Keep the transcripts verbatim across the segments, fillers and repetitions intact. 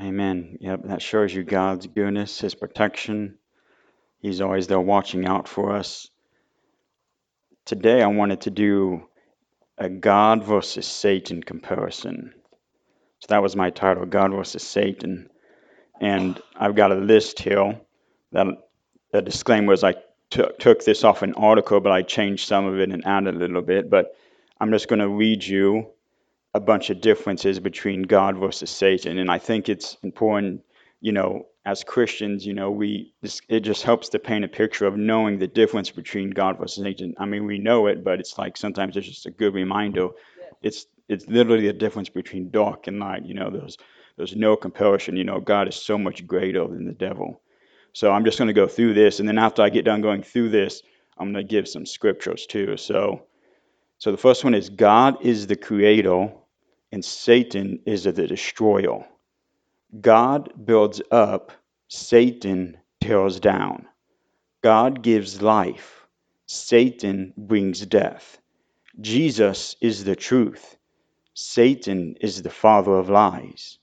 Amen. Yep, that shows you God's goodness, His protection. He's always there watching out for us. Today, I wanted to do a God versus Satan comparison. So that was my title, God versus Satan. And I've got a list here. That the disclaimer is I took took this off an article, but I changed some of it and added a little bit. But I'm just going to read you a bunch of differences between God versus Satan. And I think it's important, you know, as Christians, you know, we this, it just helps to paint a picture of knowing the difference between God versus Satan. I mean, we know it, but it's like sometimes it's just a good reminder. It's it's literally the difference between dark and light. You know, there's there's no comparison. You know, God is so much greater than the devil. So I'm just going to go through this, and then after I get done going through this, I'm going to give some scriptures too. So, so the first one is God is the creator, and Satan is the destroyer. God builds up, Satan tears down. God gives life, Satan brings death. Jesus is the truth, Satan is the father of lies.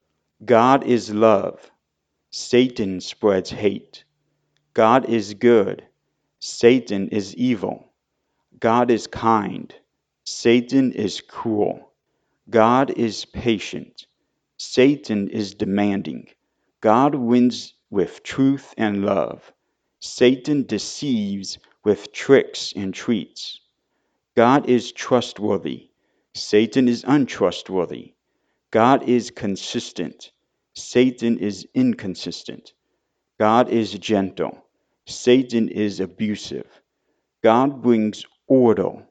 God is love, Satan spreads hate. God is good, Satan is evil. God is kind, Satan is cruel. God is patient, Satan is demanding. God wins with truth and love. Satan deceives with tricks and treats. God is trustworthy, Satan is untrustworthy. God is consistent, Satan is inconsistent. God is gentle, Satan is abusive. God brings order,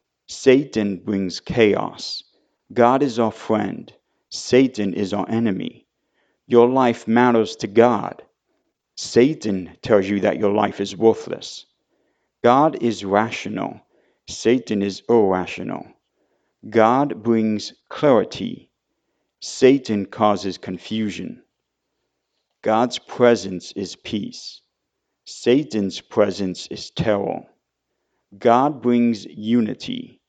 Satan brings chaos. God is our friend, Satan is our enemy. Your life matters to God. Satan tells you that your life is worthless. God is rational, Satan is irrational. God brings clarity, Satan causes confusion. God's presence is peace, Satan's presence is terror. God brings unity,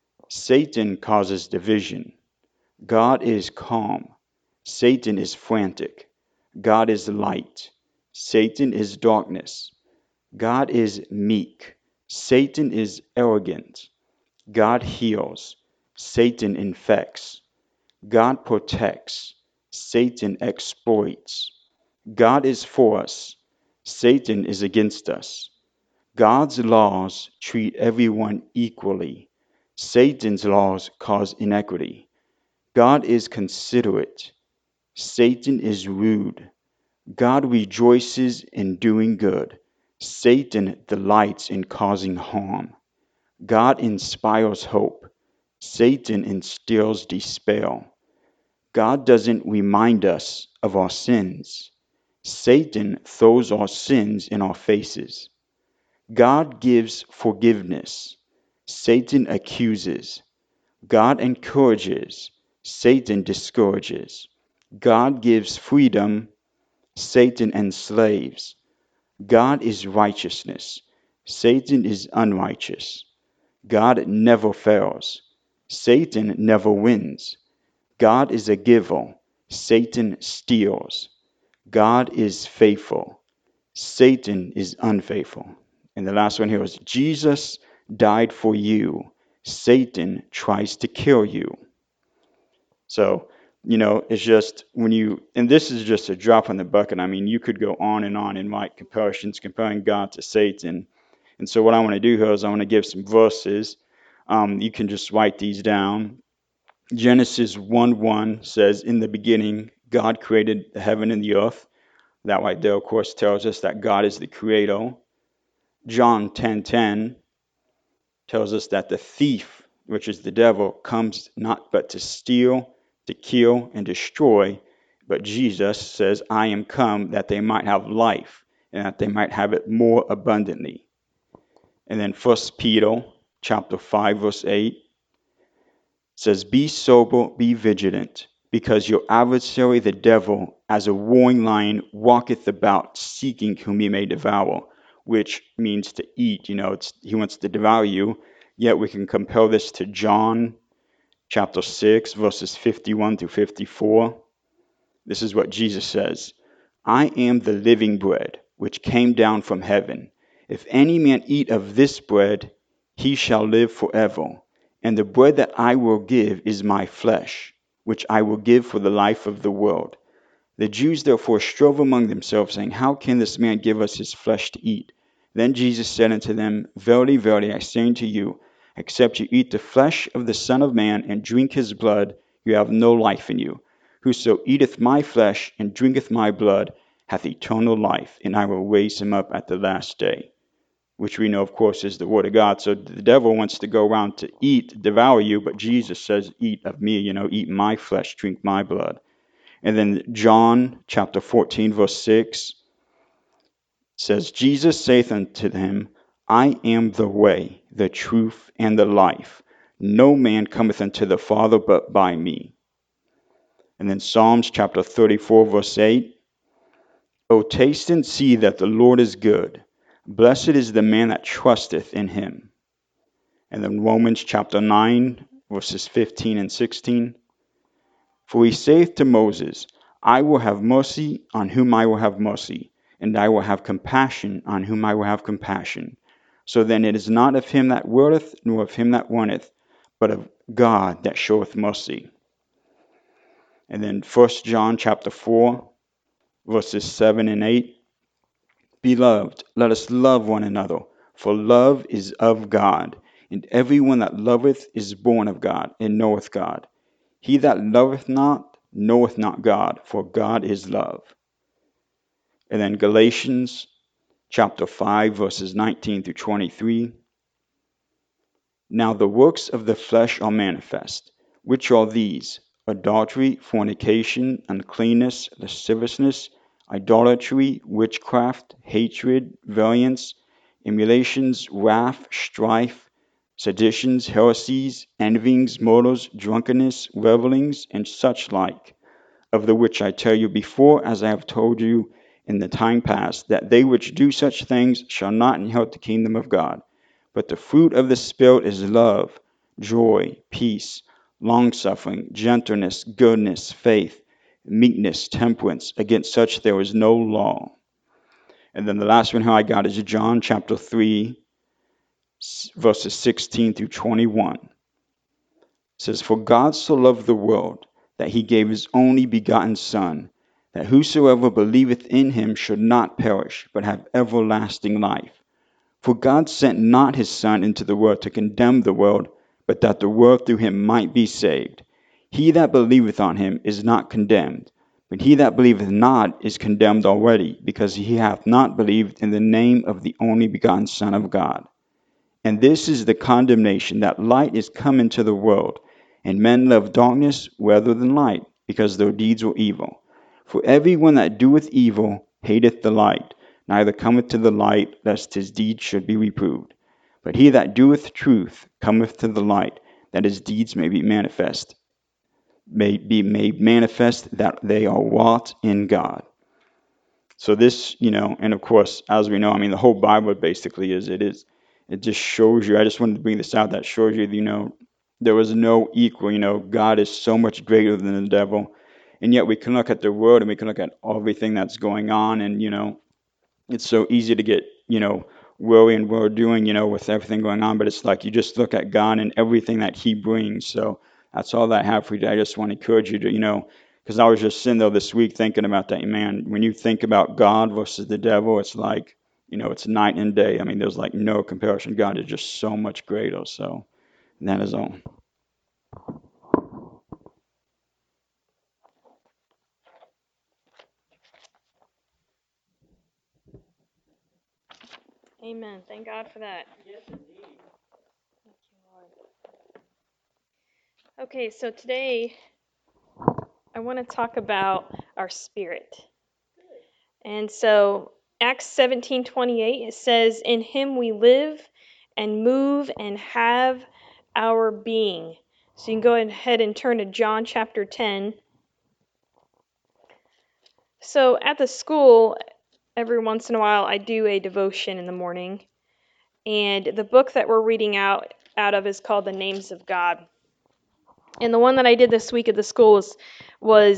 Satan causes division. God is calm, Satan is frantic. God is light, Satan is darkness. God is meek, Satan is arrogant. God heals, Satan infects. God protects, Satan exploits. God is for us, Satan is against us. God's laws treat everyone equally. Satan's laws cause inequity. God is considerate, Satan is rude. God rejoices in doing good, Satan delights in causing harm. God inspires hope, Satan instills despair. God doesn't remind us of our sins, Satan throws our sins in our faces. God gives forgiveness, Satan accuses. God encourages, Satan discourages. God gives freedom, Satan enslaves. God is righteousness, Satan is unrighteous. God never fails, Satan never wins. God is a giver, Satan steals. God is faithful, Satan is unfaithful. And the last one here is Jesus died for you, Satan tries to kill you. So, you know, it's just when you, and this is just a drop in the bucket. I mean, you could go on and on and write comparisons, comparing God to Satan. And so, what I want to do here is I want to give some verses. Um, you can just write these down. Genesis one one says, in the beginning, God created the heaven and the earth. That right there, of course, tells us that God is the creator. John ten ten tells us that the thief, which is the devil, comes not but to steal, to kill, and destroy. But Jesus says, I am come that they might have life, and that they might have it more abundantly. And then First Peter chapter five, verse eight says, be sober, be vigilant, because your adversary the devil, as a roaring lion, walketh about, seeking whom he may devour, which means to eat. You know, it's he wants to devour you. Yet we can compare this to John chapter six, verses fifty-one through fifty-four. This is what Jesus says. I am the living bread, which came down from heaven. If any man eat of this bread, he shall live forever. And the bread that I will give is my flesh, which I will give for the life of the world. The Jews therefore strove among themselves, saying, How can this man give us his flesh to eat? Then Jesus said unto them, Verily, verily, I say unto you, except you eat the flesh of the Son of Man and drink his blood, you have no life in you. Whoso eateth my flesh and drinketh my blood hath eternal life, and I will raise him up at the last day. Which we know, of course, is the word of God. So the devil wants to go around to eat, devour you, but Jesus says, eat of me, you know, eat my flesh, drink my blood. And then John chapter fourteen, verse six says, Jesus saith unto him, I am the way, the truth, and the life. No man cometh unto the Father but by me. And then Psalms chapter thirty-four, verse eight, O taste and see that the Lord is good. Blessed is the man that trusteth in him. And then Romans chapter nine, verses fifteen and sixteen, For he saith to Moses, I will have mercy on whom I will have mercy, and I will have compassion on whom I will have compassion. So then it is not of him that willeth, nor of him that runneth, but of God that showeth mercy. And then First John chapter four, verses seven and eight, Beloved, let us love one another, for love is of God, and every one that loveth is born of God, and knoweth God. He that loveth not knoweth not God, for God is love. And then Galatians chapter five, verses nineteen through twenty-three. Now the works of the flesh are manifest, which are these: adultery, fornication, uncleanness, lasciviousness, idolatry, witchcraft, hatred, variance, emulations, wrath, strife, seditions, heresies, envyings, murders, drunkenness, revellings, and such like, of the which I tell you before, as I have told you in the time past, that they which do such things shall not inherit the kingdom of God. But the fruit of the Spirit is love, joy, peace, longsuffering, gentleness, goodness, faith, meekness, temperance. Against such there is no law. And then the last one here I got is John chapter three, verses sixteen through twenty-one. It says, For God so loved the world, that he gave his only begotten Son, that whosoever believeth in him should not perish, but have everlasting life. For God sent not his Son into the world to condemn the world, but that the world through him might be saved. He that believeth on him is not condemned, but he that believeth not is condemned already, because he hath not believed in the name of the only begotten Son of God. And this is the condemnation, that light is come into the world, and men love darkness rather than light, because their deeds were evil. For every one that doeth evil hateth the light, neither cometh to the light, lest his deeds should be reproved. But he that doeth truth cometh to the light, that his deeds may be manifest, may be made manifest that they are wrought in God. So this, you know, and of course, as we know, I mean, the whole Bible basically is, it is, it just shows you, I just wanted to bring this out, that shows you, you know, there was no equal, you know, God is so much greater than the devil. And yet we can look at the world and we can look at everything that's going on, and, you know, it's so easy to get, you know, worry and we're doing, you know, with everything going on, but it's like you just look at God and everything that he brings. So that's all that I have for you today. I just want to encourage you to, you know, because I was just sitting there this week thinking about that, man, when you think about God versus the devil, it's like, you know, it's night and day. I mean, there's like no comparison. God is just so much greater. So that is all. Amen. Thank God for that. Yes, indeed. Thank you, Lord. Okay, so today I want to talk about our spirit. And so Acts seventeen twenty-eight, it says, In him we live and move and have our being. So you can go ahead and turn to John chapter ten. So at the school, every once in a while, I do a devotion in the morning. And the book that we're reading out, out of is called The Names of God. And the one that I did this week at the school was, was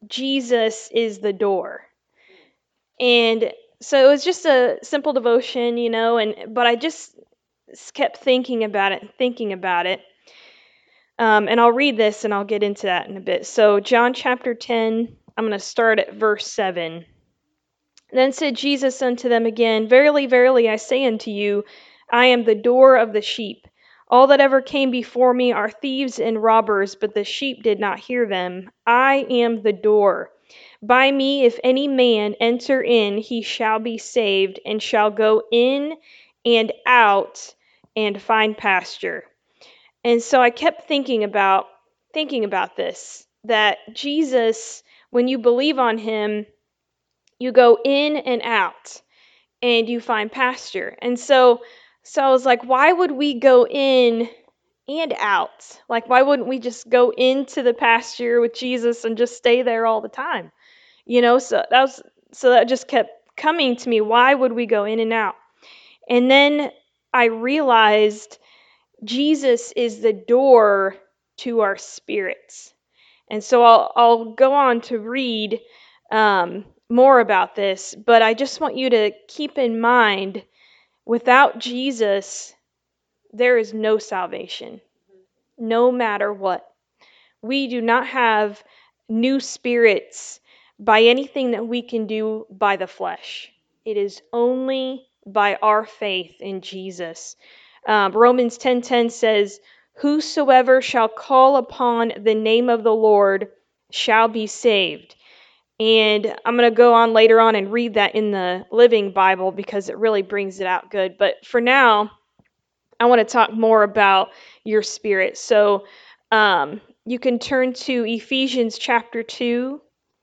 Jesus is the door. And so it was just a simple devotion, you know, and but I just kept thinking about it, thinking about it. Um, and I'll read this and I'll get into that in a bit. So, John chapter ten, I'm going to start at verse seven. Then said Jesus unto them again, Verily, verily, I say unto you, I am the door of the sheep. All that ever came before me are thieves and robbers, but the sheep did not hear them. I am the door. By me, if any man enter in, he shall be saved, and shall go in and out and find pasture. And so I kept thinking about thinking about this, that Jesus, when you believe on him, you go in and out and you find pasture. And so so I was like, why would we go in and out? Like, why wouldn't we just go into the pasture with Jesus and just stay there all the time? You know, so that was so that just kept coming to me. Why would we go in and out? And then I realized Jesus is the door to our spirits. And so I'll, I'll go on to read um, more about this, but I just want you to keep in mind, without Jesus, there is no salvation, no matter what. We do not have new spirits by anything that we can do by the flesh. It is only by our faith in Jesus. Um, Romans ten ten says, Whosoever shall call upon the name of the Lord shall be saved. And I'm going to go on later on and read that in the Living Bible because it really brings it out good. But for now, I want to talk more about your spirit. So um, you can turn to Ephesians chapter two.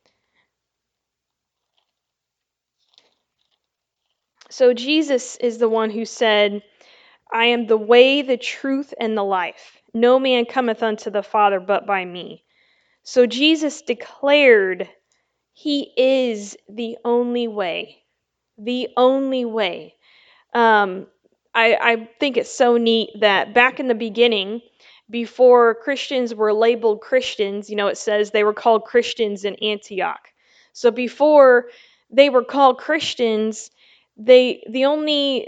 So Jesus is the one who said, I am the way, the truth, and the life. No man cometh unto the Father but by me. So Jesus declared he is the only way. The only way. Um, I, I think it's so neat that back in the beginning, before Christians were labeled Christians, you know, it says they were called Christians in Antioch. So before they were called Christians, they the only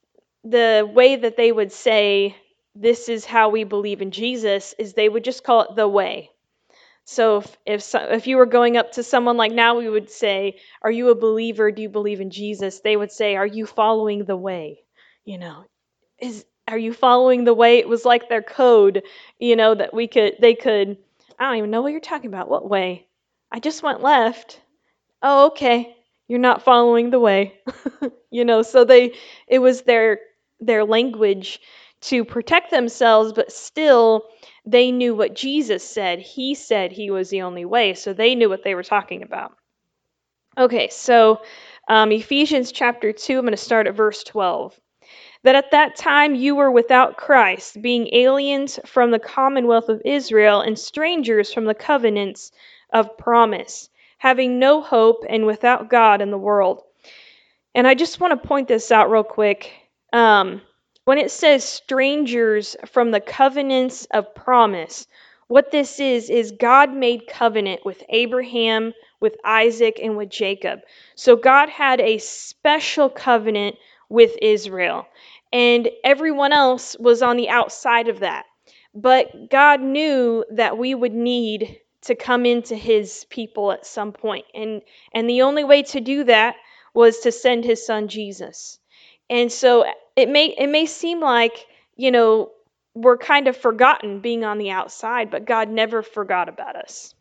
the way that they would say this is how we believe in Jesus is they would just call it the way. So if if, so, if you were going up to someone like now, we would say, are you a believer? Do you believe in Jesus? They would say, are you following the way? You know, is are you following the way? It was like their code, you know, that we could they could I don't even know what you're talking about. What way? I just went left. Oh, okay. You're not following the way. You know, so they it was their their language to protect themselves, but still they knew what Jesus said. He said he was the only way, so they knew what they were talking about. Okay, so um, Ephesians chapter two, I'm going to start at verse twelve. That at that time you were without Christ, being aliens from the commonwealth of Israel and strangers from the covenants of promise, having no hope and without God in the world. And I just want to point this out real quick. Um, when it says strangers from the covenants of promise, what this is, is God made covenant with Abraham, with Isaac, and with Jacob. So God had a special covenant with Israel, and everyone else was on the outside of that. But God knew that we would need to come into his people at some point. And, and the only way to do that was to send his son Jesus. And so it may it may seem like, you know, we're kind of forgotten being on the outside, but God never forgot about us.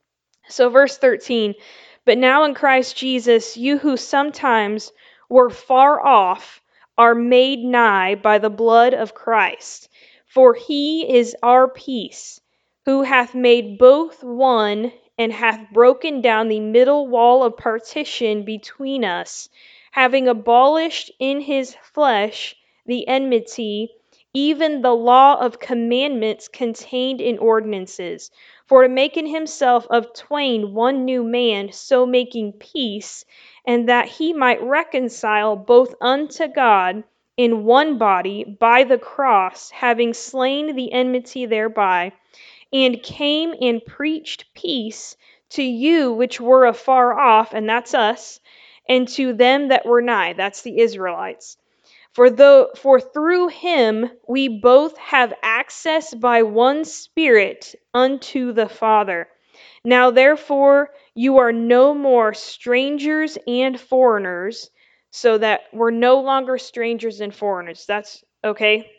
So verse thirteen, but now in Christ Jesus, you who sometimes were far off are made nigh by the blood of Christ. For he is our peace, who hath made both one, and hath broken down the middle wall of partition between us, having abolished in his flesh the enmity, even the law of commandments contained in ordinances, for to make in himself of twain one new man, so making peace, and that he might reconcile both unto God in one body by the cross, having slain the enmity thereby, and came and preached peace to you which were afar off, and that's us, and to them that were nigh, that's the Israelites. For though for through him we both have access by one Spirit unto the Father. Now therefore you are no more strangers and foreigners, so that we're no longer strangers and foreigners. That's okay.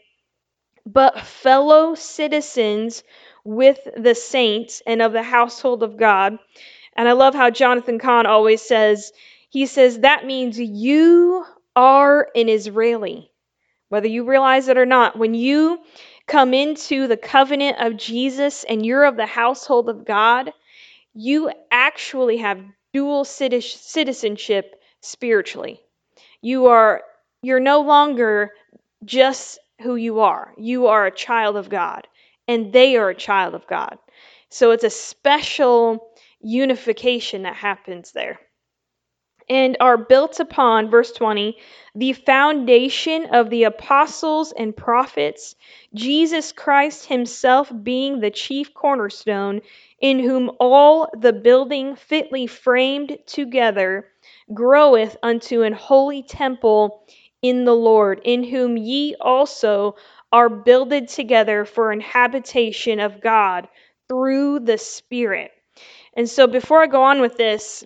But fellow citizens with the saints and of the household of God. And I love how Jonathan Cahn always says, he says that means you are an Israeli. Whether you realize it or not, when you come into the covenant of Jesus and you're of the household of God, you actually have dual citizenship spiritually. You are you're no longer just who you are. You are a child of God, and they are a child of God. So it's a special unification that happens there. And are built upon, verse twenty, the foundation of the apostles and prophets, Jesus Christ himself being the chief cornerstone, in whom all the building fitly framed together groweth unto an holy temple in the Lord, in whom ye also are builded together for an habitation of God through the Spirit. And so before I go on with this,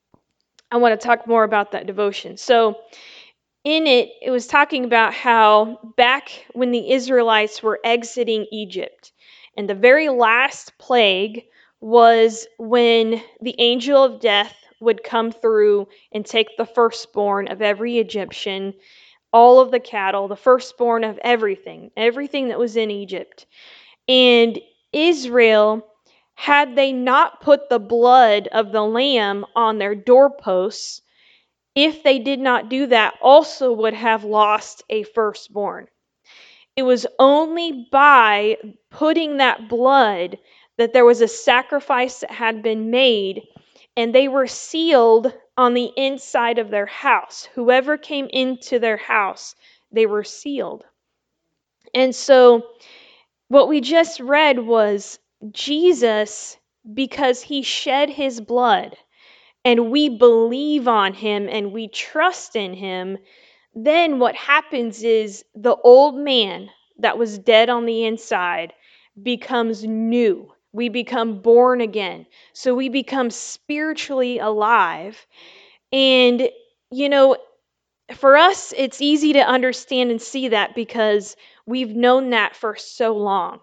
I want to talk more about that devotion. So, in it, it was talking about how back when the Israelites were exiting Egypt, and the very last plague was when the angel of death would come through and take the firstborn of every Egyptian, all of the cattle, the firstborn of everything, everything that was in Egypt. And Israel, had they not put the blood of the lamb on their doorposts, if they did not do that, also would have lost a firstborn. It was only by putting that blood that there was a sacrifice that had been made, and they were sealed on the inside of their house. Whoever came into their house, they were sealed. And so what we just read was Jesus, because he shed his blood, and we believe on him and we trust in him, then what happens is the old man that was dead on the inside becomes new. We become born again. So we become spiritually alive. And, you know, for us, it's easy to understand and see that because we've known that for so long.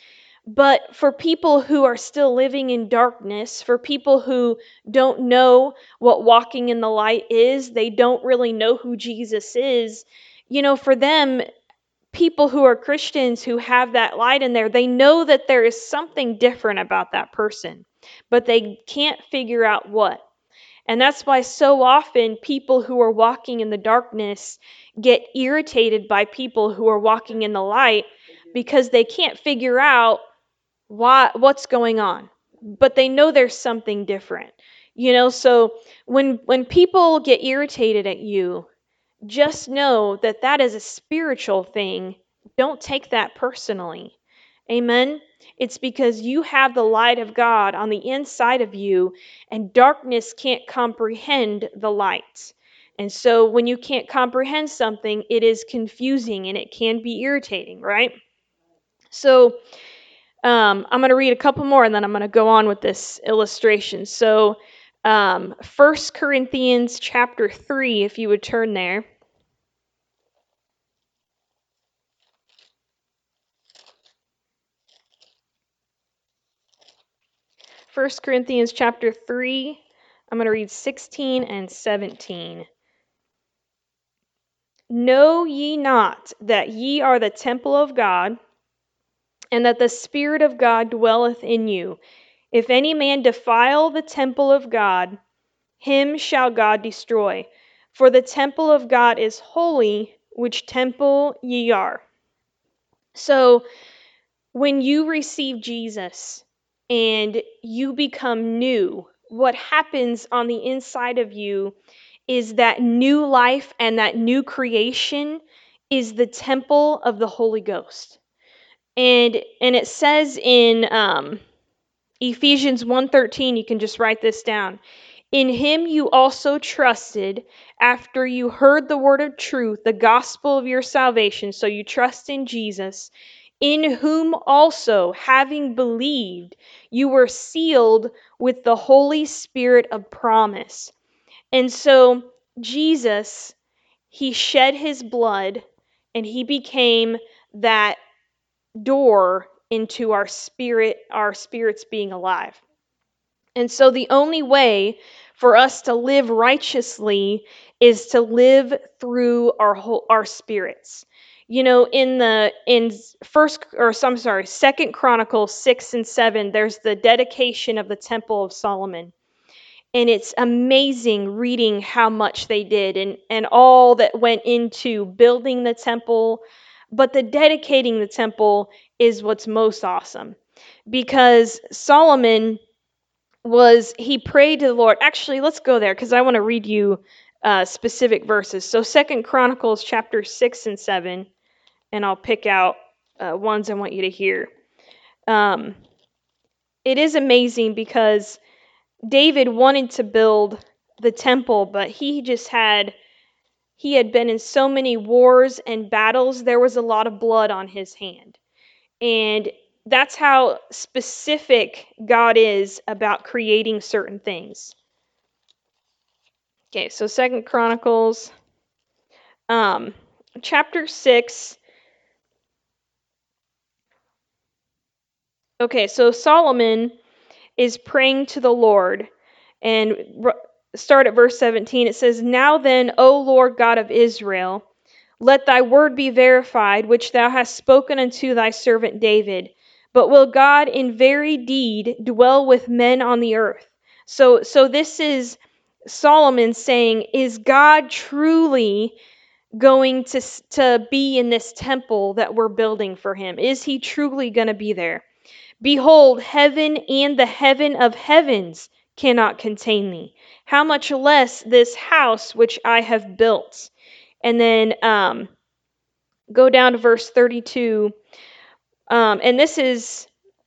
But for people who are still living in darkness, for people who don't know what walking in the light is, they don't really know who Jesus is, you know, for them, people who are Christians who have that light in there, they know that there is something different about that person, but they can't figure out what. And that's why so often people who are walking in the darkness get irritated by people who are walking in the light because they can't figure out why what's going on, but they know there's something different. You know, so when when people get irritated at you, just know that that is a spiritual thing. Don't take that personally. Amen. It's because you have the light of God on the inside of you, and darkness can't comprehend the light. And so when you can't comprehend something, it is confusing and it can be irritating, right? So um, I'm going to read a couple more and then I'm going to go on with this illustration. So, um, First Corinthians chapter three, if you would turn there. First Corinthians chapter three, I'm going to read sixteen and seventeen. Know ye not that ye are the temple of God, and that the Spirit of God dwelleth in you? If any man defile the temple of God, him shall God destroy. For the temple of God is holy, which temple ye are. So when you receive Jesus and you become new, what happens on the inside of you is that new life, and that new creation is the temple of the Holy Ghost. And and it says in um Ephesians one thirteen, you can just write this down. In him you also trusted after you heard the word of truth, the gospel of your salvation. So you trust in Jesus, in whom also, having believed, you were sealed with the Holy Spirit of promise. And so Jesus, he shed his blood and he became that door into our spirit, our spirits being alive. And so the only way for us to live righteously is to live through our whole, our spirits. You know, in the in first or I'm sorry, Second Chronicles six and seven, there's the dedication of the Temple of Solomon. And it's amazing reading how much they did and, and all that went into building the temple. But the dedicating the temple is what's most awesome. Because Solomon was, he prayed to the Lord. Actually, let's go there because I want to read you uh, specific verses. So Second Chronicles chapter six and seven, and I'll pick out uh, ones I want you to hear. Um, it is amazing because David wanted to build the temple, but he just had, he had been in so many wars and battles, there was a lot of blood on his hand. And that's how specific God is about creating certain things. Okay, so Second Chronicles, um, chapter six. Okay, so Solomon is praying to the Lord, and start at verse seventeen. It says, "Now then, O Lord God of Israel, let thy word be verified, which thou hast spoken unto thy servant David. But will God in very deed dwell with men on the earth?" So, so this is Solomon saying, is God truly going to, to be in this temple that we're building for him? Is he truly going to be there? Behold, heaven and the heaven of heavens cannot contain thee. How much less this house which I have built? And then um, go down to verse thirty-two. Um, and this is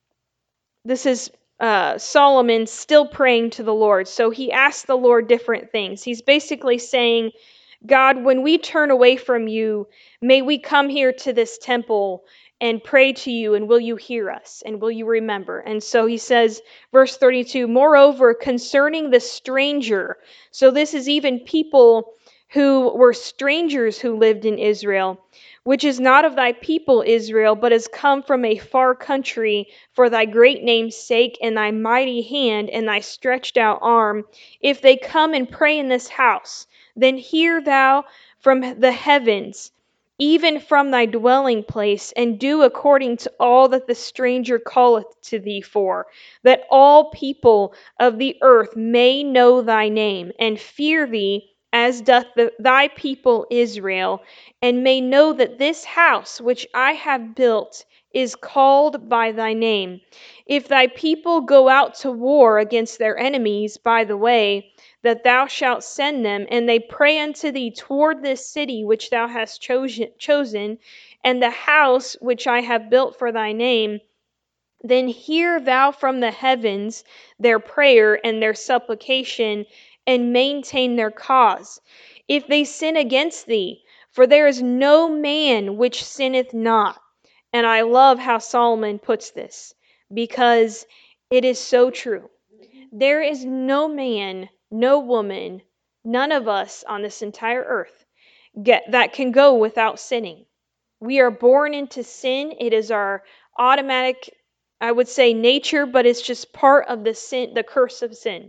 this is uh, Solomon still praying to the Lord. So he asked the Lord different things. He's basically saying, God, when we turn away from you, may we come here to this temple and pray to you, and will you hear us, and will you remember? And so he says, verse thirty-two, moreover, concerning the stranger. So this is even people who were strangers who lived in Israel, which is not of thy people Israel, but has come from a far country for thy great name's sake, and thy mighty hand, and thy stretched out arm. If they come and pray in this house, then hear thou from the heavens, even from thy dwelling place, and do according to all that the stranger calleth to thee for, that all people of the earth may know thy name, and fear thee as doth the, thy people Israel, and may know that this house which I have built is called by thy name. If thy people go out to war against their enemies by the way, that thou shalt send them, and they pray unto thee toward this city which thou hast chosen, chosen, and the house which I have built for thy name, then hear thou from the heavens their prayer and their supplication, and maintain their cause. If they sin against thee, for there is no man which sinneth not. And I love how Solomon puts this, because it is so true. There is no man, no woman, none of us on this entire earth get that can go without sinning. We are born into sin. It is our automatic, I would say, nature, but it's just part of the sin, the curse of sin.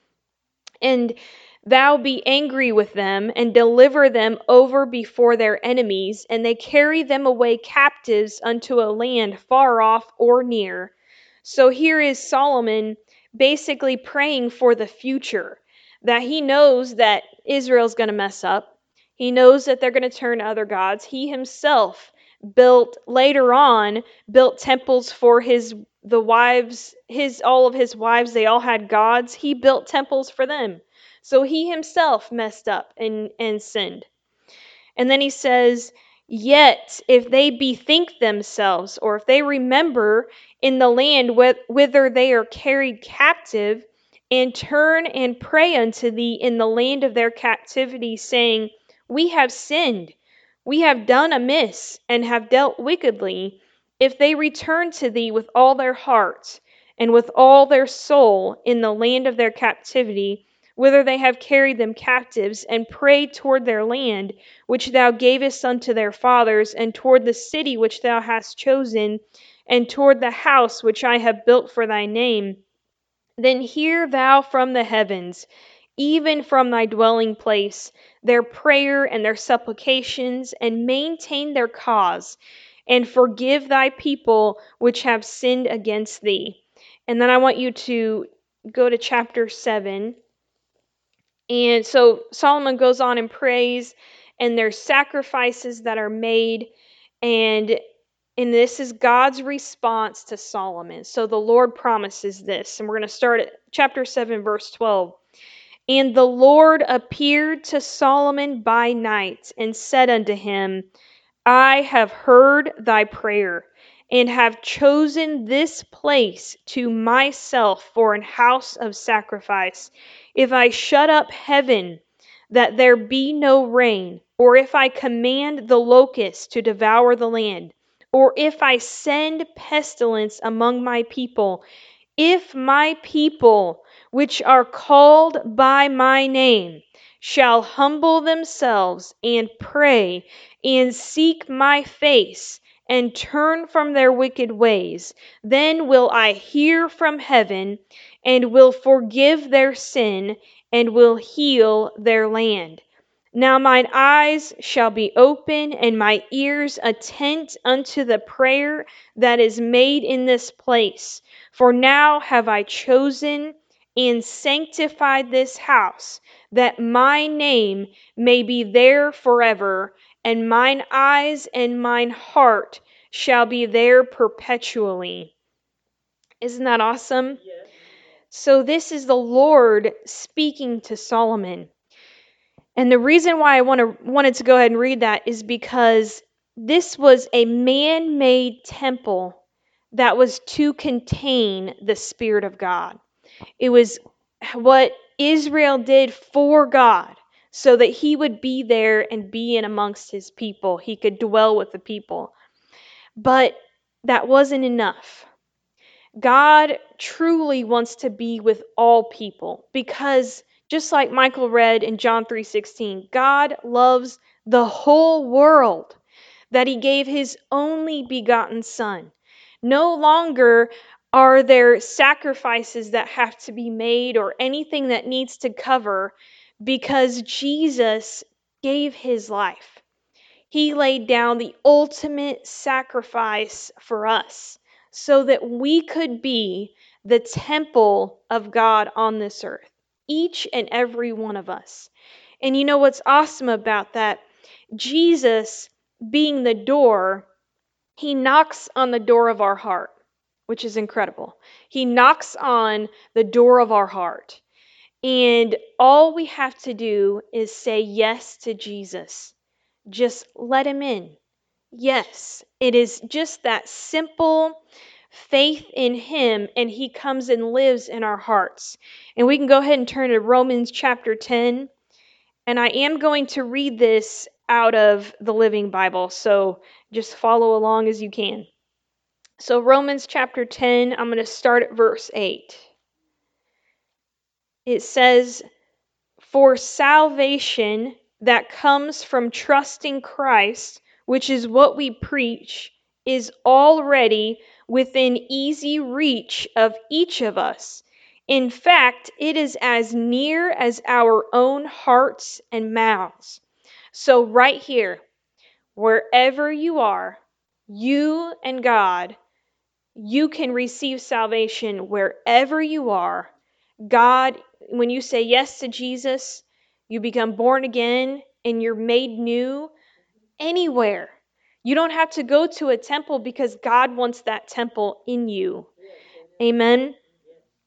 And thou be angry with them, and deliver them over before their enemies, and they carry them away captives unto a land far off or near. So here is Solomon basically praying for the future, that he knows that Israel's going to mess up. He knows that they're going to turn to other gods. He himself built, later on, built temples for his the wives, his all of his wives, they all had gods. He built temples for them. So he himself messed up and, and sinned. And then he says, Yet, if they bethink themselves, or if they remember in the land whither they are carried captive, and turn and pray unto thee in the land of their captivity, saying, We have sinned, we have done amiss, and have dealt wickedly, if they return to thee with all their heart and with all their soul in the land of their captivity, whither they have carried them captives, and prayed toward their land, which thou gavest unto their fathers, and toward the city which thou hast chosen, and toward the house which I have built for thy name, then hear thou from the heavens, even from thy dwelling place, their prayer and their supplications, and maintain their cause, and forgive thy people which have sinned against thee. And then I want you to go to chapter seven. And so Solomon goes on and prays, and there's sacrifices that are made, and and this is God's response to Solomon. So the Lord promises this, and we're going to start at chapter seven, verse twelve. And the Lord appeared to Solomon by night and said unto him, I have heard thy prayer, and have chosen this place to myself for an house of sacrifice. If I shut up heaven, that there be no rain, or if I command the locusts to devour the land, or if I send pestilence among my people, if my people, which are called by my name, shall humble themselves and pray and seek my face and turn from their wicked ways, then will I hear from heaven and will forgive their sin and will heal their land. Now mine eyes shall be open and my ears attent unto the prayer that is made in this place. For now have I chosen and sanctified this house, that my name may be there forever, and mine eyes and mine heart shall be there perpetually. Isn't that awesome? Yeah. So this is the Lord speaking to Solomon. And the reason why I want to, wanted to go ahead and read that is because this was a man-made temple that was to contain the Spirit of God. It was what Israel did for God so that he would be there and be in amongst his people. He could dwell with the people. But that wasn't enough. God truly wants to be with all people because just like Michael read in John three sixteen, God loves the whole world that he gave his only begotten Son. No longer are there sacrifices that have to be made or anything that needs to cover because Jesus gave his life. He laid down the ultimate sacrifice for us so that we could be the temple of God on this earth, each and every one of us. And you know what's awesome about that? Jesus, being the door, he knocks on the door of our heart, which is incredible. He knocks on the door of our heart. And all we have to do is say yes to Jesus. Just let him in. Yes, it is just that simple faith in him, and he comes and lives in our hearts. And we can go ahead and turn to Romans chapter ten. And I am going to read this out of the Living Bible, so just follow along as you can. So Romans chapter ten, I'm going to start at verse eight. It says, For salvation that comes from trusting Christ, which is what we preach, is already within easy reach of each of us. In fact, it is as near as our own hearts and mouths. So right here, wherever you are, you and God, you can receive salvation wherever you are. God, when you say yes to Jesus, you become born again and you're made new anywhere. You don't have to go to a temple because God wants that temple in you. Amen.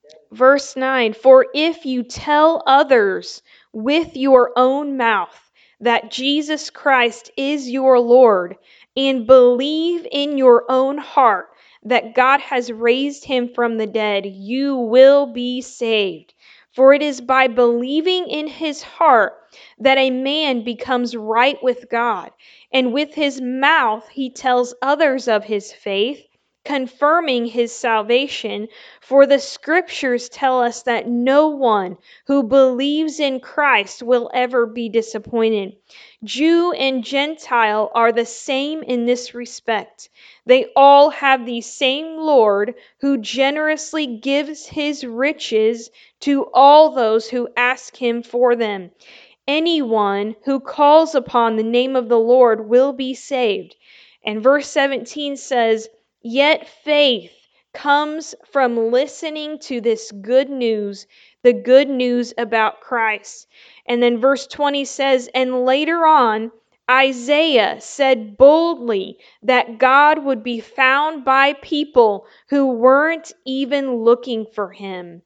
Verse nine, For if you tell others with your own mouth that Jesus Christ is your Lord and believe in your own heart that God has raised him from the dead, you will be saved. For it is by believing in his heart that a man becomes right with God, and with his mouth he tells others of his faith, confirming his salvation. For the scriptures tell us that no one who believes in Christ will ever be disappointed. Jew and Gentile are the same in this respect. They all have the same Lord who generously gives his riches to all those who ask him for them. Anyone who calls upon the name of the Lord will be saved. And verse seventeen says, Yet faith comes from listening to this good news, the good news about Christ. And then verse twenty says, And later on, Isaiah said boldly that God would be found by people who weren't even looking for him.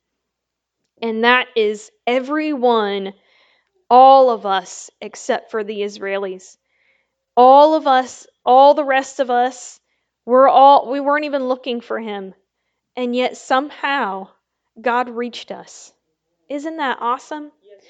And that is everyone, all of us, except for the Israelis. All of us, all the rest of us, we're all, we weren't even looking for him. And yet somehow God reached us. Isn't that awesome?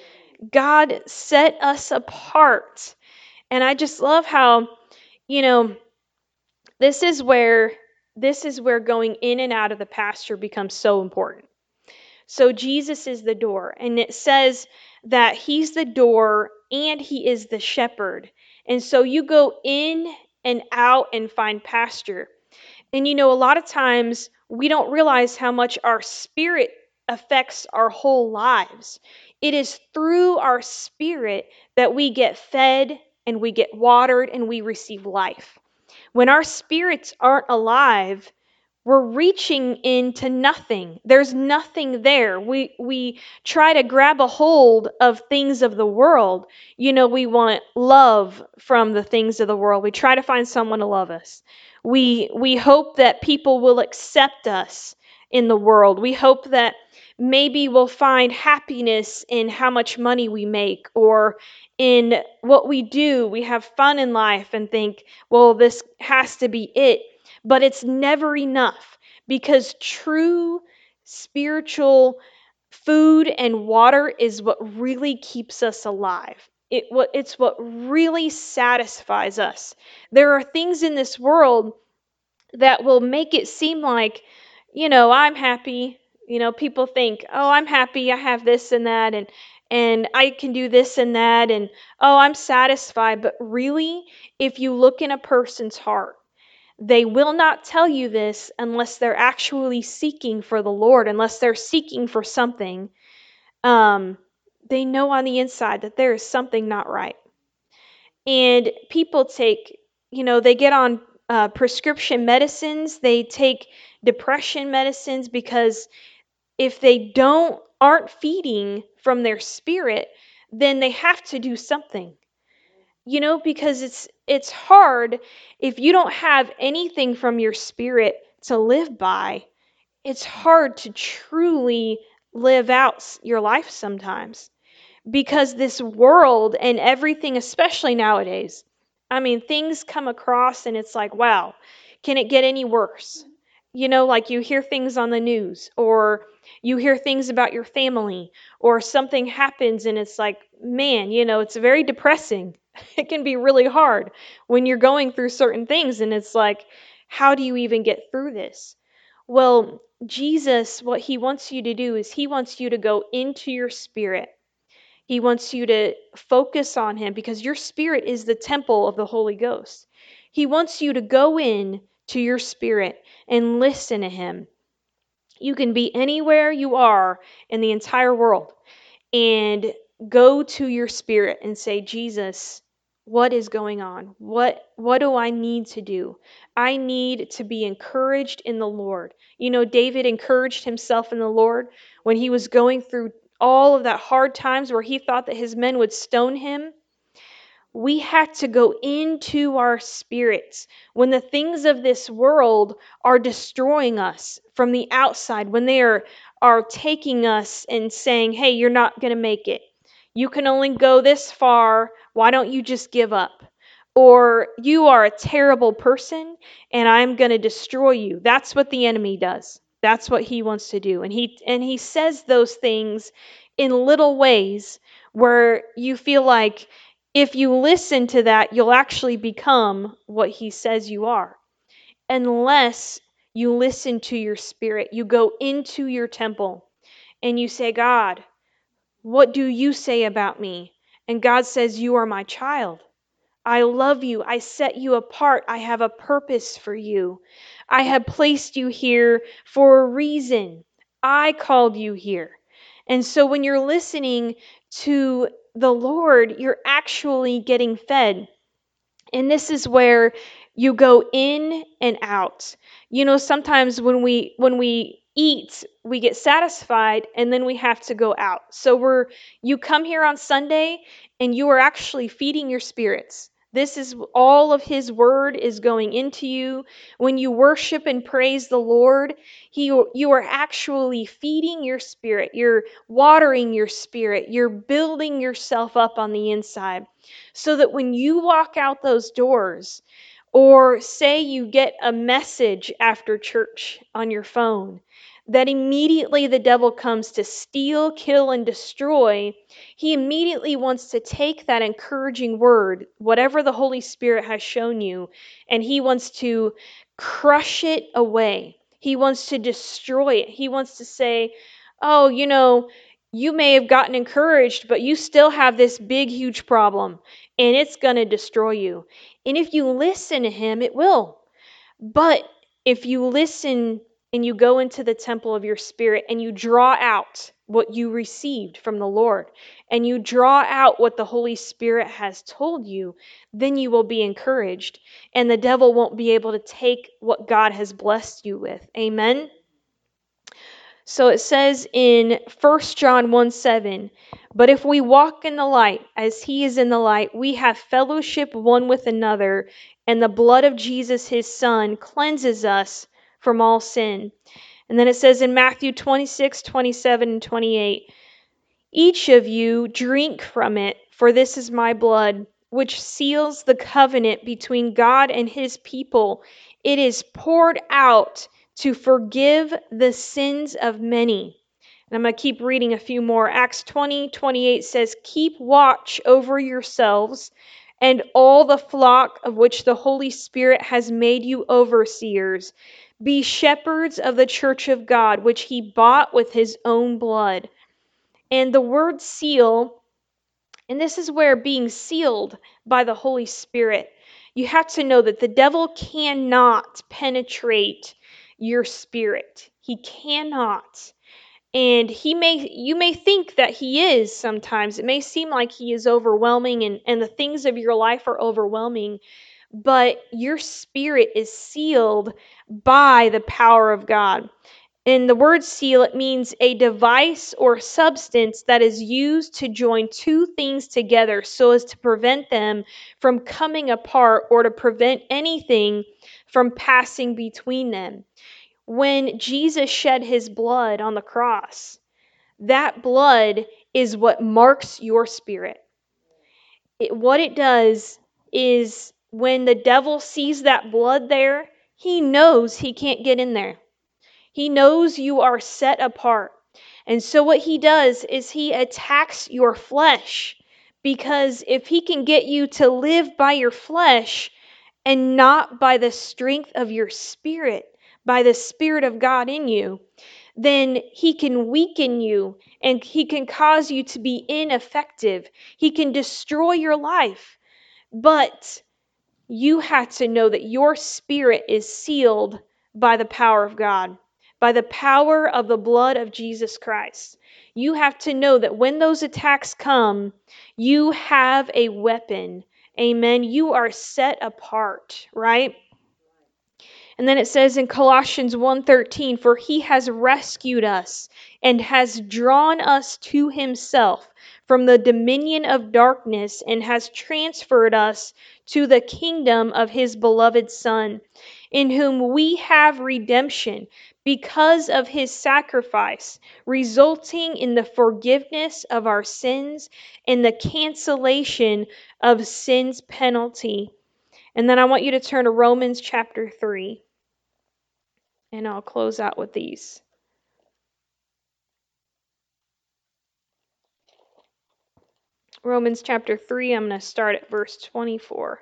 God set us apart. And I just love how, you know, this is where this is where going in and out of the pasture becomes so important. So Jesus is the door, and it says that he's the door and he is the shepherd. And so you go in and out and find pasture. And you know, a lot of times we don't realize how much our spirit affects our whole lives. It is through our spirit that we get fed and we get watered and we receive life. When our spirits aren't alive, we're reaching into nothing. There's nothing there. We we try to grab a hold of things of the world. You know, we want love from the things of the world. We try to find someone to love us. We we hope that people will accept us in the world. We hope that maybe we'll find happiness in how much money we make or in what we do. We have fun in life and think, well, this has to be it. But it's never enough, because true spiritual food and water is what really keeps us alive. It what it's what really satisfies us. There are things in this world that will make it seem like, you know, I'm happy. You know, people think, "Oh, I'm happy. I have this and that and and I can do this and that and oh, I'm satisfied." But really, if you look in a person's heart, they will not tell you this unless they're actually seeking for the Lord, unless they're seeking for something. Um, they know on the inside that there is something not right. And people take, you know, they get on uh, prescription medicines, they take depression medicines because if they don't aren't feeding from their spirit, then they have to do something. You know, because it's it's hard if you don't have anything from your spirit to live by. It's hard to truly live out s- your life sometimes, because this world and everything, especially nowadays, I mean, things come across and it's like, wow, can it get any worse? You know, like you hear things on the news, or you hear things about your family, or something happens and it's like, man, you know, it's very depressing. It can be really hard when you're going through certain things and it's like, how do you even get through this? Well, Jesus, what he wants you to do is he wants you to go into your spirit. He wants you to focus on him because your spirit is the temple of the Holy Ghost. He wants you to go in to your spirit and listen to him. You can be anywhere you are in the entire world and go to your spirit and say, Jesus, what is going on? What what do I need to do? I need to be encouraged in the Lord. You know, David encouraged himself in the Lord when he was going through all of that hard times where he thought that his men would stone him. We have to go into our spirits when the things of this world are destroying us from the outside, when they are, are taking us and saying, hey, you're not going to make it. You can only go this far Why don't you just give up? Or you are a terrible person and I'm going to destroy you. That's what the enemy does. That's what he wants to do. And he and he says those things in little ways where you feel like if you listen to that, you'll actually become what he says you are. Unless you listen to your spirit, you go into your temple and you say, God, what do you say about me? And God says, you are my child. I love you. I set you apart. I have a purpose for you. I have placed you here for a reason. I called you here. And so when you're listening to the Lord, you're actually getting fed. And this is where you go in and out. You know, sometimes when we when we eat, we get satisfied and then we have to go out. So we're you come here on Sunday and you are actually feeding your spirits. This is all of his word is going into you. When you worship and praise the Lord, he, you are actually feeding your spirit. You're watering your spirit. You're building yourself up on the inside. So that when you walk out those doors, or say you get a message after church on your phone, that immediately the devil comes to steal, kill, and destroy. He immediately wants to take that encouraging word, whatever the Holy Spirit has shown you, and he wants to crush it away. He wants to destroy it. He wants to say, oh, you know, you may have gotten encouraged, but you still have this big, huge problem, and it's going to destroy you. And if you listen to him, it will. But if you listen and you go into the temple of your spirit and you draw out what you received from the Lord and you draw out what the Holy Spirit has told you, then you will be encouraged and the devil won't be able to take what God has blessed you with. Amen. So it says in First John one seven, but if we walk in the light as he is in the light, we have fellowship one with another, and the blood of Jesus, his son, cleanses us from all sin. And then it says in Matthew twenty-six, twenty-seven, and twenty-eight, each of you drink from it, for this is my blood, which seals the covenant between God and his people. It is poured out to forgive the sins of many. And I'm going to keep reading a few more. Acts twenty, twenty-eight says, keep watch over yourselves and all the flock of which the Holy Spirit has made you overseers. Be shepherds of the church of God, which he bought with his own blood. And the word seal, and this is where being sealed by the Holy Spirit, you have to know that the devil cannot penetrate your spirit. He cannot. And he may you may think that he is sometimes. It may seem like he is overwhelming and, and the things of your life are overwhelming, but your spirit is sealed by the power of God. In the word seal, it means a device or substance that is used to join two things together so as to prevent them from coming apart or to prevent anything from passing between them. When Jesus shed his blood on the cross, that blood is what marks your spirit. It, what it does is when the devil sees that blood there, he knows he can't get in there. He knows you are set apart. And so what he does is he attacks your flesh, because if he can get you to live by your flesh and not by the strength of your spirit, by the Spirit of God in you, then he can weaken you and he can cause you to be ineffective. He can destroy your life. But you have to know that your spirit is sealed by the power of God, by the power of the blood of Jesus Christ. You have to know that when those attacks come, you have a weapon. Amen. You are set apart, right? And then it says in Colossians one thirteen, for he has rescued us and has drawn us to himself from the dominion of darkness and has transferred us to the kingdom of his beloved Son, in whom we have redemption, because of his sacrifice, resulting in the forgiveness of our sins and the cancellation of sin's penalty. And then I want you to turn to Romans chapter three, and I'll close out with these. Romans chapter three, I'm going to start at verse twenty-four.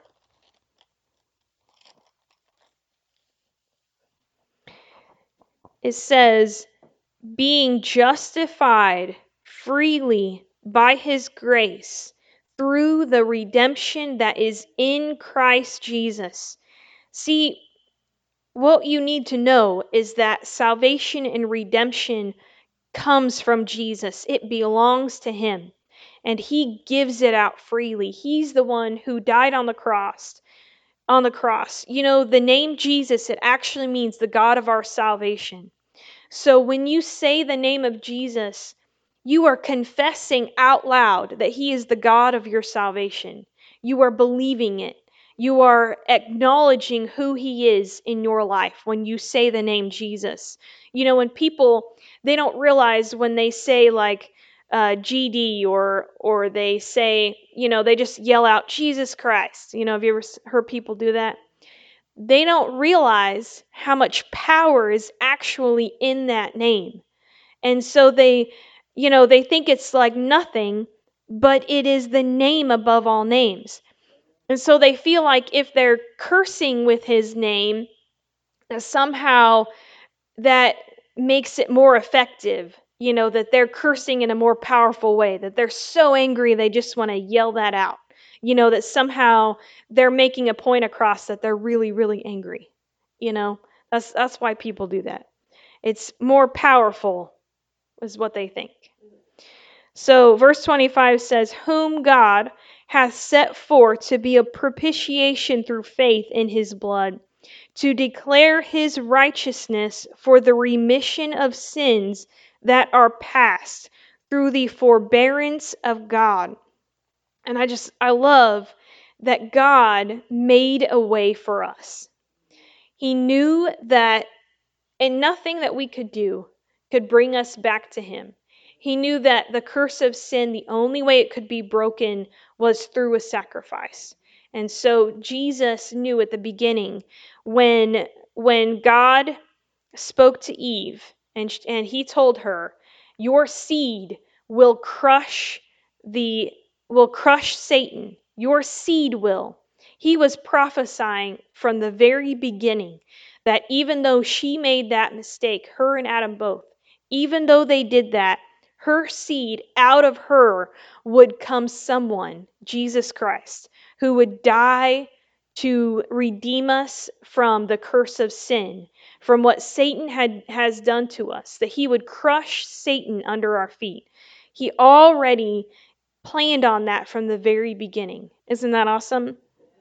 It says, being justified freely by his grace through the redemption that is in Christ Jesus. See, what you need to know is that salvation and redemption comes from Jesus. It belongs to him, and he gives it out freely. He's the one who died on the cross. On the cross. You know, the name Jesus, it actually means the God of our salvation. So when you say the name of Jesus, you are confessing out loud that he is the God of your salvation. You are believing it. You are acknowledging who he is in your life when you say the name Jesus. You know, when people, they don't realize when they say like uh, G D or or they say, you know, they just yell out Jesus Christ. You know, have you ever heard people do that? They don't realize how much power is actually in that name. And so they, you know, they think it's like nothing, but it is the name above all names. And so they feel like if they're cursing with his name, that somehow that makes it more effective, you know, that they're cursing in a more powerful way, that they're so angry they just want to yell that out, you know, that somehow they're making a point across that they're really, really angry. You know, that's that's why people do that. It's more powerful, is what they think. So verse twenty-five says, whom God hath set forth to be a propitiation through faith in his blood, to declare his righteousness for the remission of sins that are past through the forbearance of God. And I just, I love that God made a way for us. He knew that, and nothing that we could do could bring us back to him. He knew that the curse of sin, the only way it could be broken was through a sacrifice. And so Jesus knew at the beginning when when God spoke to Eve and and he told her, your seed will crush the will crush Satan. Your seed will. He was prophesying from the very beginning that even though she made that mistake, her and Adam both, even though they did that, her seed, out of her would come someone, Jesus Christ, who would die to redeem us from the curse of sin, from what Satan had has done to us, that he would crush Satan under our feet. He already planned on that from the very beginning. Isn't that awesome?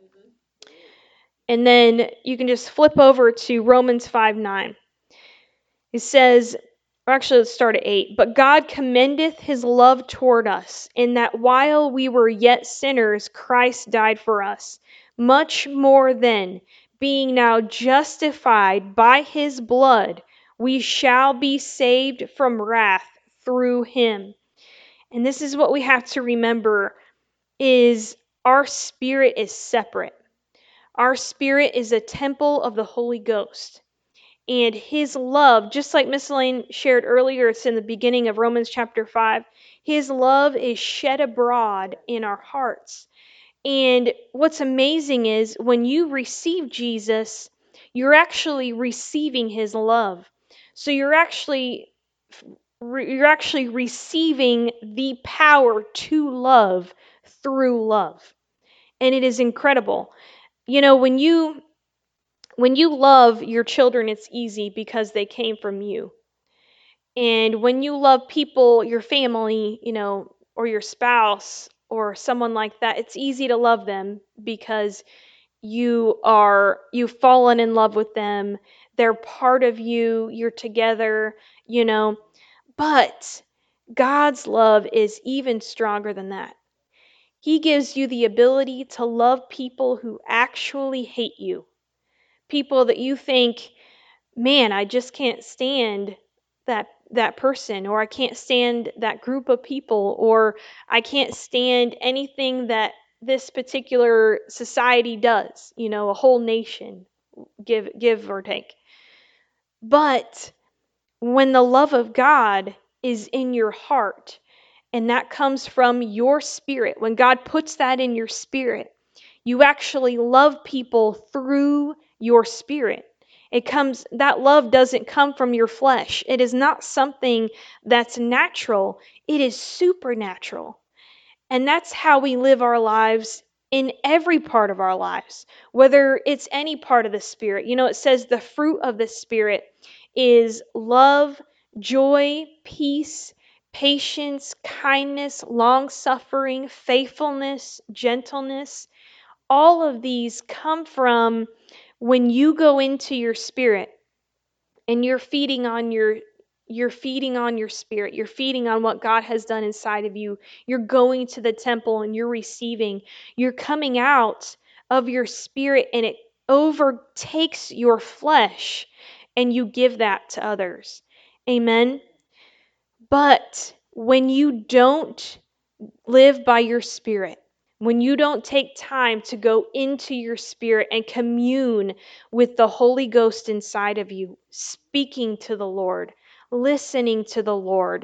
And then you can just flip over to Romans five nine. It says, or actually, let's start at eight. But God commendeth his love toward us, in that while we were yet sinners, Christ died for us. Much more then, being now justified by his blood, we shall be saved from wrath through him. And this is what we have to remember, is our spirit is separate. Our spirit is a temple of the Holy Ghost. And his love, just like Miss Elaine shared earlier, it's in the beginning of Romans chapter five, his love is shed abroad in our hearts. And what's amazing is when you receive Jesus, you're actually receiving his love. So you're actually you're actually receiving the power to love through love. And it is incredible. You know, when you when you love your children, it's easy because they came from you. And when you love people, your family, you know, or your spouse or someone like that, it's easy to love them because you are you've fallen in love with them. They're part of you. You're together, you know. But God's love is even stronger than that. He gives you the ability to love people who actually hate you. People that you think man, I just can't stand that that person, or I can't stand that group of people, or I can't stand anything that this particular society does, you know, a whole nation, give give or take. But when the love of God is in your heart, and that comes from your spirit, when God puts that in your spirit, you actually love people through your spirit. It comes, that love doesn't come from your flesh. It is not something that's natural. It is supernatural. And that's how we live our lives in every part of our lives, whether it's any part of the Spirit. You know, it says the fruit of the Spirit is love, joy, peace, patience, kindness, long suffering, faithfulness, gentleness. All of these come from when you go into your spirit and you're feeding on your you're feeding on your spirit. You're feeding on what God has done inside of you. You're going to the temple and you're receiving. You're coming out of your spirit and it overtakes your flesh and you give that to others. Amen. But when you don't live by your spirit, when you don't take time to go into your spirit and commune with the Holy Ghost inside of you, speaking to the Lord, listening to the Lord,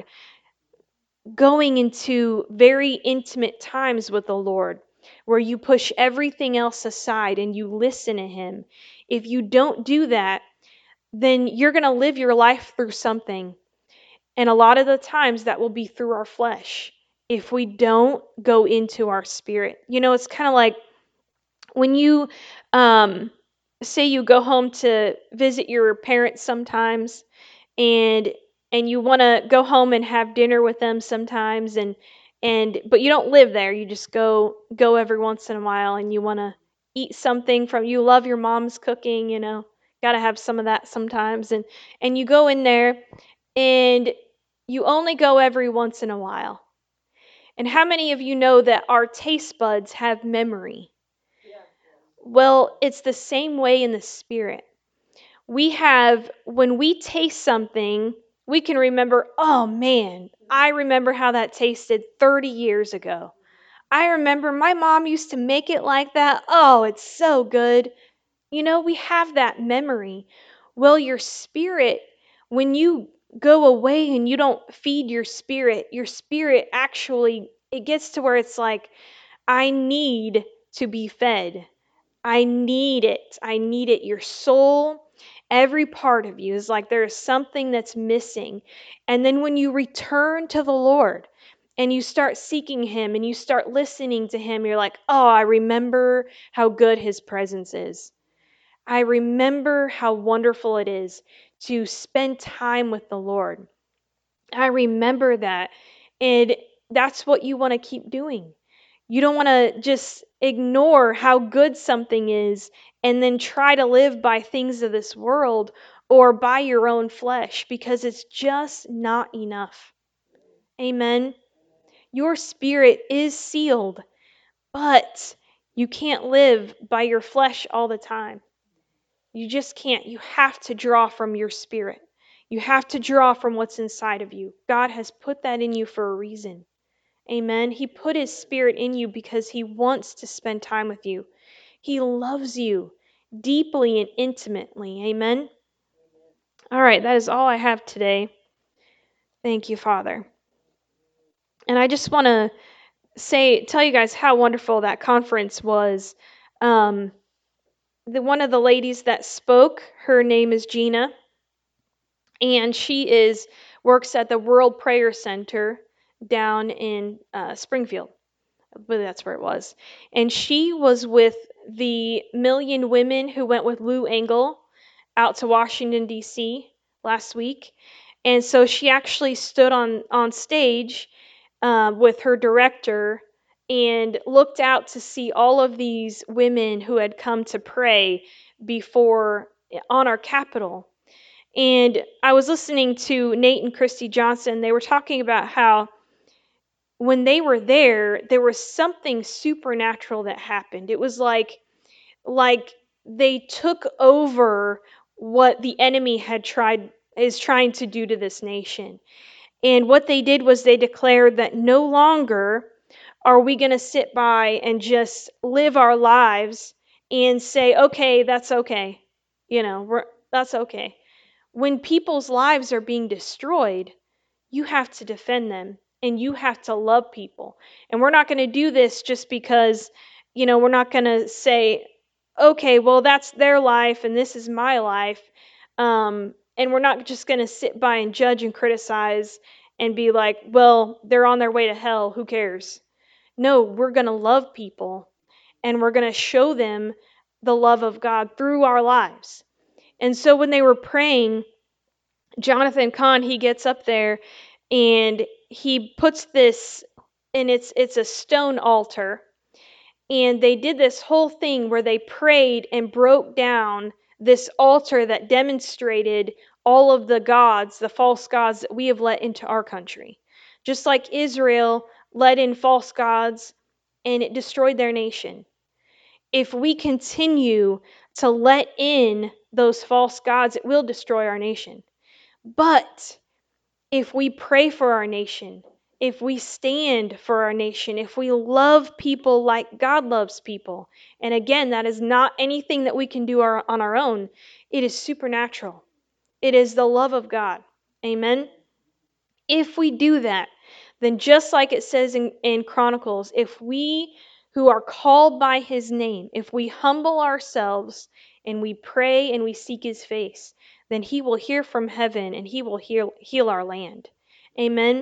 going into very intimate times with the Lord, where you push everything else aside and you listen to Him. If you don't do that, then you're going to live your life through something. And a lot of the times that will be through our flesh if we don't go into our spirit. You know, it's kind of like when you um, say you go home to visit your parents sometimes, and and you want to go home and have dinner with them sometimes, and and but you don't live there. You just go go every once in a while, and you want to eat something from, you love your mom's cooking, you know. Got to have some of that sometimes, and and you go in there and you only go every once in a while. And how many of you know that our taste buds have memory? Well, it's the same way in the spirit. We have, when we taste something, we can remember, oh man, I remember how that tasted thirty years ago. I remember my mom used to make it like that. Oh, it's so good. You know, we have that memory. Well, your spirit, when you go away and you don't feed your spirit, your spirit actually, it gets to where it's like, I need to be fed. I need it. I need it. Your soul, every part of you is like there is something that's missing. And then when you return to the Lord and you start seeking Him and you start listening to Him, you're like, oh, I remember how good His presence is. I remember how wonderful it is to spend time with the Lord. I remember that. And that's what you want to keep doing. You don't want to just ignore how good something is and then try to live by things of this world or by your own flesh, because it's just not enough. Amen. Your spirit is sealed, but you can't live by your flesh all the time. You just can't. You have to draw from your spirit. You have to draw from what's inside of you. God has put that in you for a reason. Amen. He put His spirit in you because He wants to spend time with you. He loves you deeply and intimately. Amen. All right, that is all I have today. Thank you, Father. And I just want to say, tell you guys how wonderful that conference was. Um, the one of the ladies that spoke, her name is Gina, and she is works at the World Prayer Center down in uh, Springfield. I believe that's where it was. And she was with the million women who went with Lou Engle out to Washington, D C last week. And so she actually stood on, on stage uh, with her director and looked out to see all of these women who had come to pray before on our Capitol. And I was listening to Nate and Christy Johnson. They were talking about how when they were there, there was something supernatural that happened. It was like like they took over what the enemy had tried is trying to do to this nation. And what they did was they declared that no longer are we going to sit by and just live our lives and say, okay, that's okay. You know, we're, that's okay. When people's lives are being destroyed, you have to defend them and you have to love people. And we're not going to do this just because, you know, we're not going to say, okay, well, that's their life and this is my life. Um, and we're not just going to sit by and judge and criticize and be like, well, they're on their way to hell. Who cares? No, we're going to love people and we're going to show them the love of God through our lives. And so when they were praying, Jonathan Cahn, he gets up there and he puts this, and it's it's a stone altar, and they did this whole thing where they prayed and broke down this altar that demonstrated all of the gods, the false gods that we have let into our country. Just like Israel let in false gods and it destroyed their nation. If we continue to let in those false gods, it will destroy our nation. But if we pray for our nation, if we stand for our nation, if we love people like God loves people, and again, that is not anything that we can do our, on our own, it is supernatural. It is the love of God. Amen? If we do that, then just like it says in, in Chronicles, if we who are called by his name, if we humble ourselves and we pray and we seek his face, then he will hear from heaven and he will heal, heal our land. Amen.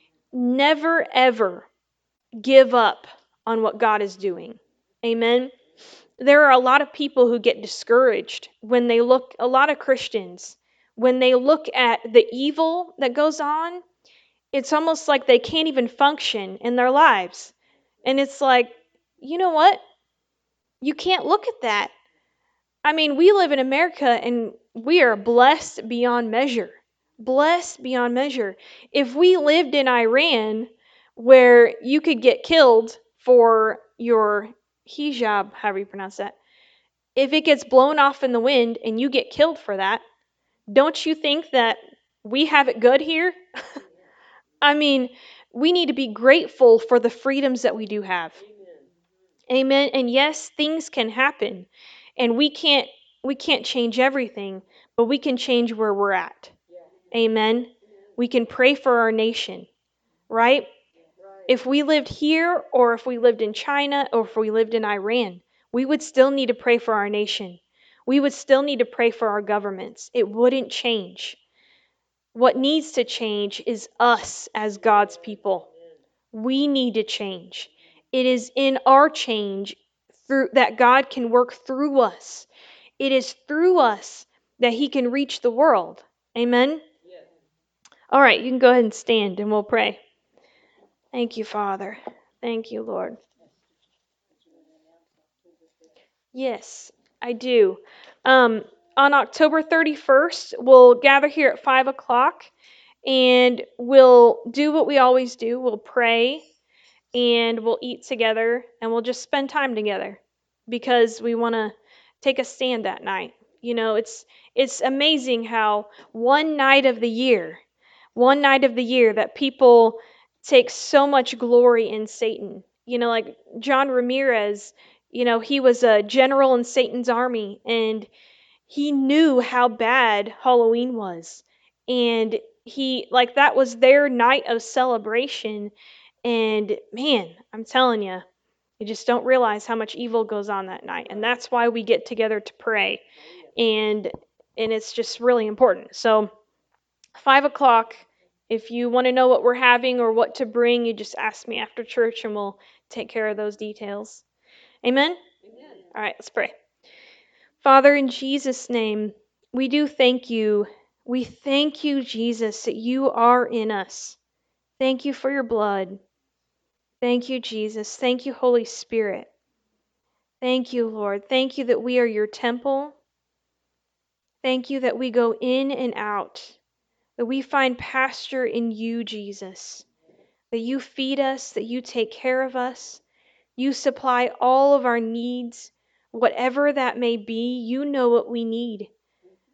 Never ever give up on what God is doing. Amen. There are a lot of people who get discouraged when they look, a lot of Christians, when they look at the evil that goes on. It's almost like they can't even function in their lives. And it's like, you know what? You can't look at that. I mean, we live in America and we are blessed beyond measure. Blessed beyond measure. If we lived in Iran where you could get killed for your hijab, however you pronounce that, if it gets blown off in the wind and you get killed for that, don't you think that we have it good here? I mean, we need to be grateful for the freedoms that we do have. Amen. And yes, things can happen. And we can't we can't change everything, but we can change where we're at. Amen. We can pray for our nation, right? If we lived here or if we lived in China or if we lived in Iran, we would still need to pray for our nation. We would still need to pray for our governments. It wouldn't change. What needs to change is us as God's people. We need to change. It is in our change through that God can work through us. It is through us that he can reach the world. Amen. All right, you can go ahead and stand and we'll pray. Thank you, Father. Thank you, Lord. Yes, I do. Um, on October thirty-first, we'll gather here at five o'clock and we'll do what we always do. We'll pray and we'll eat together and we'll just spend time together because we want to take a stand that night. You know, it's it's amazing how one night of the year, one night of the year that people take so much glory in Satan. You know, like John Ramirez, you know, he was a general in Satan's army and he knew how bad Halloween was. And he, like, that was their night of celebration. And man, I'm telling you, you just don't realize how much evil goes on that night. And that's why we get together to pray. And and it's just really important. So five o'clock, if you want to know what we're having or what to bring, you just ask me after church and we'll take care of those details. Amen? Amen. All right, let's pray. Father, in Jesus' name, we do thank you. We thank you, Jesus, that you are in us. Thank you for your blood. Thank you, Jesus. Thank you, Holy Spirit. Thank you, Lord. Thank you that we are your temple. Thank you that we go in and out, that we find pasture in you, Jesus, that you feed us, that you take care of us. You supply all of our needs, whatever that may be. You know what we need.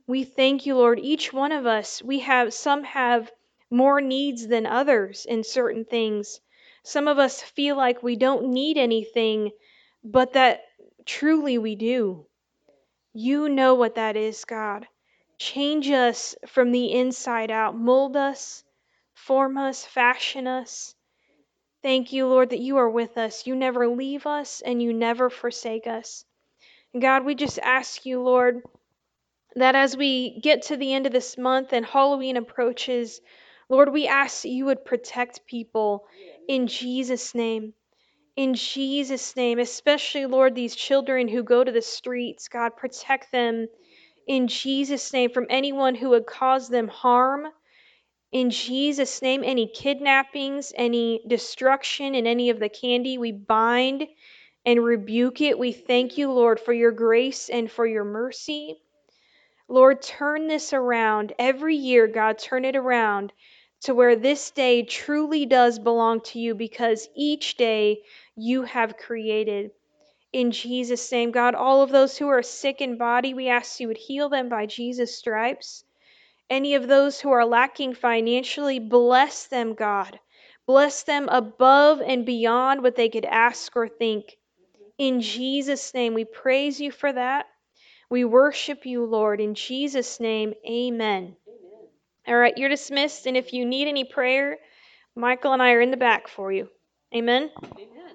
We thank you, Lord. Each one of us, we have, some have more needs than others in certain things. Some of us feel like we don't need anything, but that truly we do. You know what that is, God. Change us from the inside out. Mold us, form us, fashion us. Thank you, Lord, that you are with us. You never leave us and you never forsake us. God, we just ask you, Lord, that as we get to the end of this month and Halloween approaches, Lord, we ask that you would protect people in Jesus' name. In Jesus' name, especially, Lord, these children who go to the streets, God, protect them in Jesus' name from anyone who would cause them harm. In Jesus' name, any kidnappings, any destruction in any of the candy, we bind and rebuke it. We thank you, Lord, for your grace and for your mercy. Lord, turn this around. Every year, God, turn it around to where this day truly does belong to you, because each day you have created. In Jesus' name, God, all of those who are sick in body, we ask you would heal them by Jesus' stripes. Any of those who are lacking financially, bless them, God. Bless them above and beyond what they could ask or think. In Jesus' name, we praise you for that. We worship you, Lord. In Jesus' name, amen. All right, you're dismissed. And if you need any prayer, Michael and I are in the back for you. Amen.